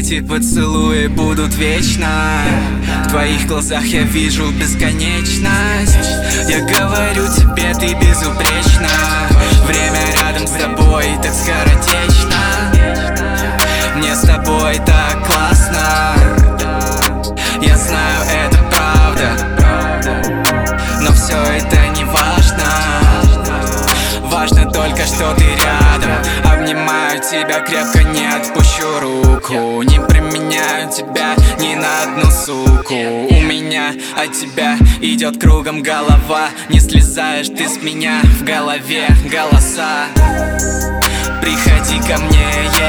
Эти поцелуи будут вечно. В твоих глазах я вижу бесконечность. Я говорю тебе, ты безупречна. Время рядом с тобой так скоротечно. Мне с тобой так классно. Я знаю, это правда, но все это не важно. Важно только, что ты рядом. Обнимаю тебя крепко, не отпущу руку. Не променяю тебя ни на одну суку. У меня от тебя идет кругом голова. Не слезаешь ты с меня, в голове голоса. Приходи ко мне,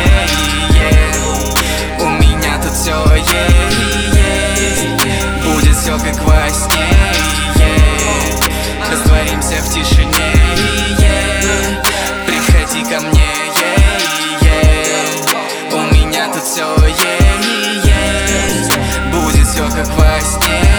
у меня тут все есть. Будет все как во сне, растворимся в тишине. Приходи ко мне, у меня тут все есть. Будет все как во сне.